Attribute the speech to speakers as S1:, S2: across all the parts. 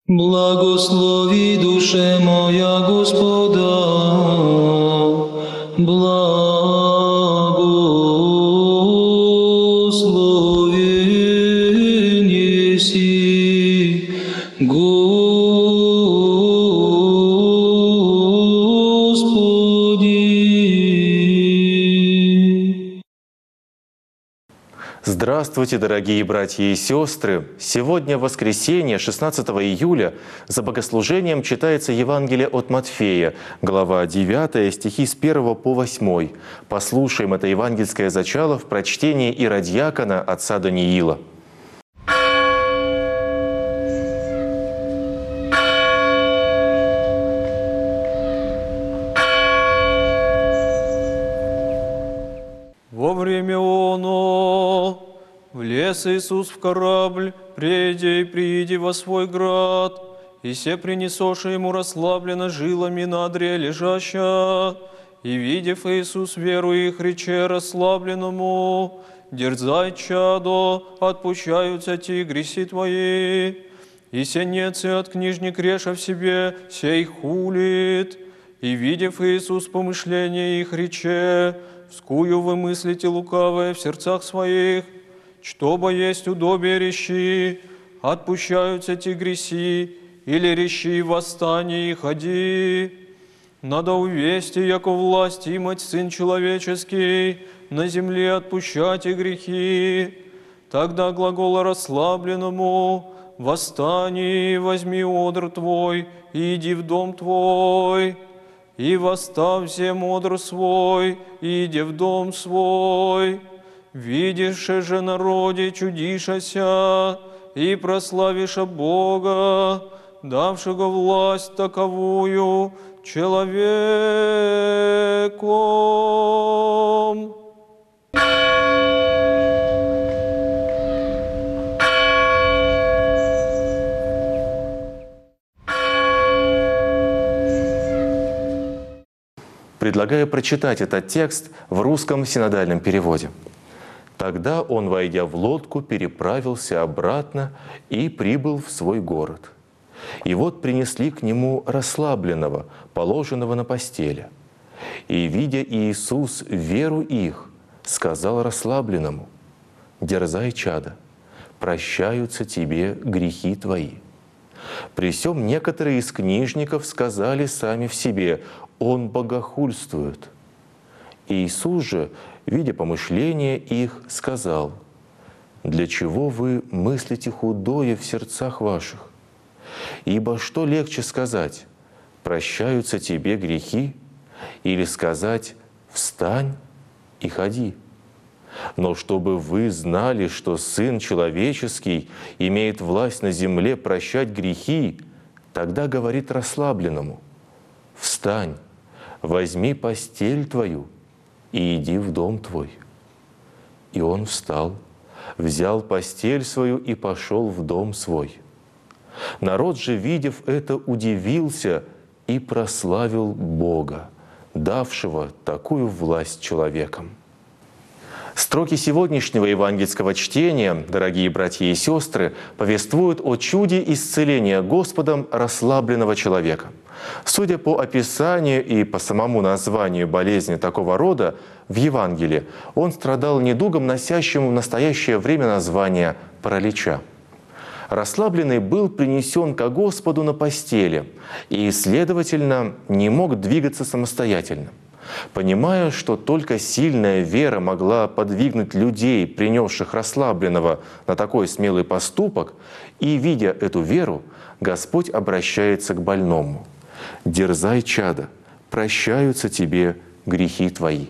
S1: Благослови, душе моя, Господа, благословен еси, Господи.
S2: Здравствуйте, дорогие братья и сестры! Сегодня воскресенье, 16 июля, за богослужением читается Евангелие от Матфея, глава 9, стихи с 1 по 8. Послушаем это евангельское зачало в прочтении иродиакона отца Даниила.
S3: Во время оно влез Иисус в корабль, приди во свой град, и се принесоши ему расслаблено жилами на одре лежаща, и, видев Иисус веру их, рече расслабленному: «Дерзай, чадо, отпущаются ти греси твои». И сенец и от книжник, реша в себе, сей хулит. И, видев Иисус помышления их, рече: «Вскую вы мыслите лукавое в сердцах своих, чтобы есть удобие рещи, отпущаются ти греси, или рещи восстание и ходи. Надо увести, яко власть имать Сын Человеческий, на земле отпущать и грехи. Тогда глагола расслабленному: восстани, возьми одр твой, и иди в дом твой. И восстав всем одр свой, и иди в дом свой. Видише же народе чудишася, и прославиша Бога, давшего власть таковую человеком».
S2: Предлагаю прочитать этот текст в русском синодальном переводе. «Тогда он, войдя в лодку, переправился обратно и прибыл в свой город. И вот принесли к нему расслабленного, положенного на постели. И, видя Иисус веру их, сказал расслабленному: „Дерзай, чадо, прощаются тебе грехи твои“. При сем некоторые из книжников сказали сами в себе: „Он богохульствует“. Иисус же, видя помышления их, сказал: „Для чего вы мыслите худое в сердцах ваших? Ибо что легче сказать: прощаются тебе грехи, или сказать: встань и ходи? Но чтобы вы знали, что Сын Человеческий имеет власть на земле прощать грехи, тогда говорит расслабленному: встань, возьми постель твою и иди в дом твой. И он встал, взял постель свою и пошел в дом свой. Народ же, видев это, удивился и прославил Бога, давшего такую власть человекам». Строки сегодняшнего евангельского чтения, дорогие братья и сестры, повествуют о чуде исцеления Господом расслабленного человека. Судя по описанию и по самому названию болезни такого рода в Евангелии, он страдал недугом, носящим в настоящее время название паралича. Расслабленный был принесен ко Господу на постели и, следовательно, не мог двигаться самостоятельно. Понимая, что только сильная вера могла подвигнуть людей, принесших расслабленного на такой смелый поступок, и, видя эту веру, Господь обращается к больному: «Дерзай, чадо, прощаются тебе грехи твои».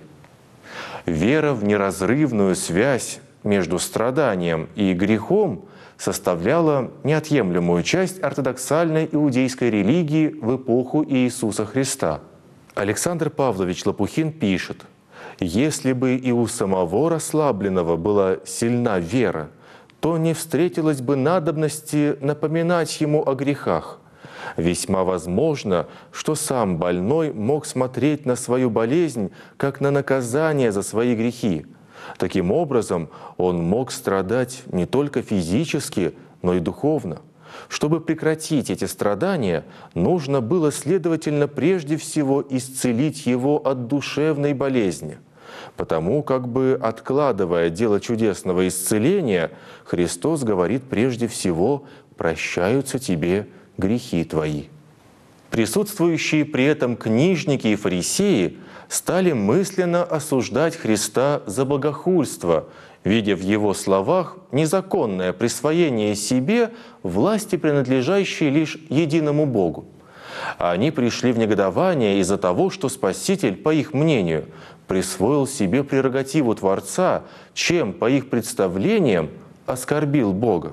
S2: Вера в неразрывную связь между страданием и грехом составляла неотъемлемую часть ортодоксальной иудейской религии в эпоху Иисуса Христа. Александр Павлович Лопухин пишет: «Если бы и у самого расслабленного была сильна вера, то не встретилось бы надобности напоминать ему о грехах. Весьма возможно, что сам больной мог смотреть на свою болезнь как на наказание за свои грехи. Таким образом, он мог страдать не только физически, но и духовно. Чтобы прекратить эти страдания, нужно было, следовательно, прежде всего исцелить его от душевной болезни. Потому, как бы откладывая дело чудесного исцеления, Христос говорит прежде всего: «Прощаются тебе грехи твои». Присутствующие при этом книжники и фарисеи стали мысленно осуждать Христа за богохульство, видя в Его словах незаконное присвоение себе власти, принадлежащей лишь единому Богу. Они пришли в негодование из-за того, что Спаситель, по их мнению, присвоил себе прерогативу Творца, чем, по их представлениям, оскорбил Бога.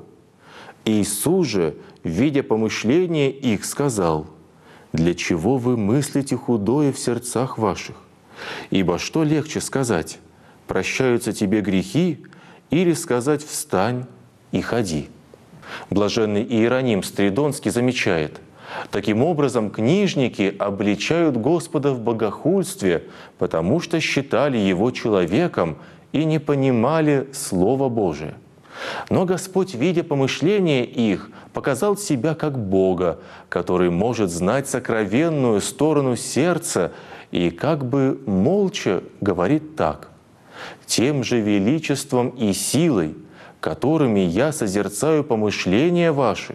S2: Иисус же, видя помышления их, сказал: «Для чего вы мыслите худое в сердцах ваших? Ибо что легче сказать: прощаются тебе грехи, или сказать: встань и ходи?» Блаженный Иероним Стридонский замечает: таким образом, книжники обличают Господа в богохульстве, потому что считали Его человеком и не понимали Слова Божие. Но Господь, видя помышления их, показал себя как Бога, который может знать сокровенную сторону сердца, и как бы молча говорит так: «Тем же величеством и силой, которыми я созерцаю помышления ваши,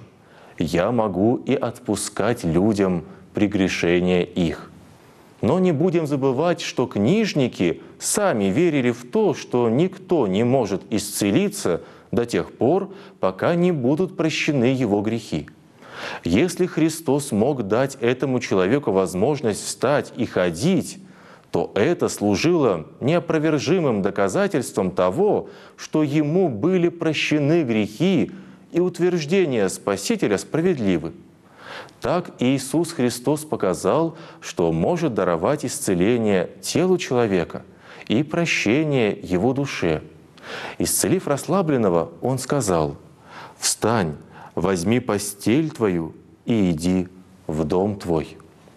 S2: я могу и отпускать людям прегрешения их». Но не будем забывать, что книжники сами верили в то, что никто не может исцелиться до тех пор, пока не будут прощены его грехи. Если Христос мог дать этому человеку возможность встать и ходить, то это служило неопровержимым доказательством того, что ему были прощены грехи и утверждения Спасителя справедливы. Так Иисус Христос показал, что может даровать исцеление телу человека и прощение его душе. Исцелив расслабленного, Он сказал: «Встань, возьми постель твою и иди в дом твой».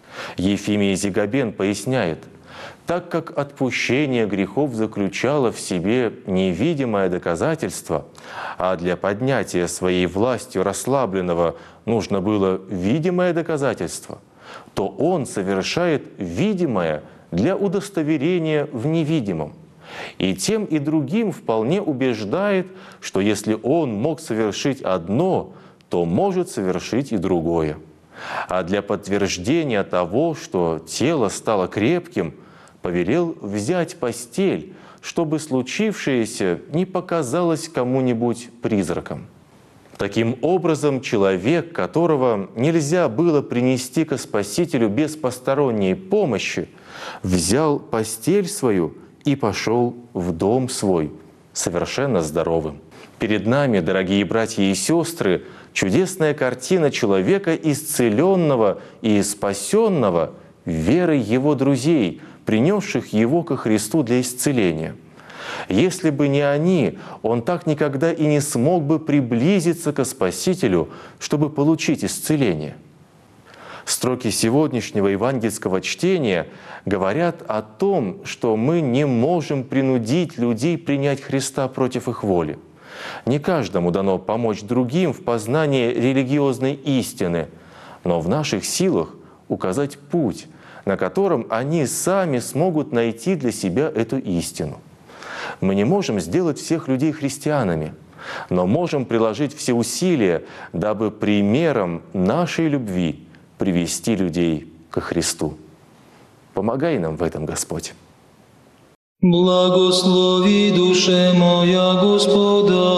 S2: Ефимий Зигабен поясняет: так как отпущение грехов заключало в себе невидимое доказательство, а для поднятия своей властью расслабленного нужно было видимое доказательство, то он совершает видимое для удостоверения в невидимом. И тем и другим вполне убеждает, что если он мог совершить одно, то может совершить и другое. А для подтверждения того, что тело стало крепким, повелел взять постель, чтобы случившееся не показалось кому-нибудь призраком. Таким образом, человек, которого нельзя было принести ко Спасителю без посторонней помощи, взял постель свою и пошел в дом свой, совершенно здоровым. Перед нами, дорогие братья и сестры, чудесная картина человека, исцеленного и спасенного верой его друзей, принесших его ко Христу для исцеления. Если бы не они, он так никогда и не смог бы приблизиться ко Спасителю, чтобы получить исцеление. Строки сегодняшнего евангельского чтения говорят о том, что мы не можем принудить людей принять Христа против их воли. Не каждому дано помочь другим в познании религиозной истины, но в наших силах указать путь, на котором они сами смогут найти для себя эту истину. Мы не можем сделать всех людей христианами, но можем приложить все усилия, дабы примером нашей любви привести людей ко Христу. Помогай нам в этом, Господь.
S1: Благослови душе моя Господа,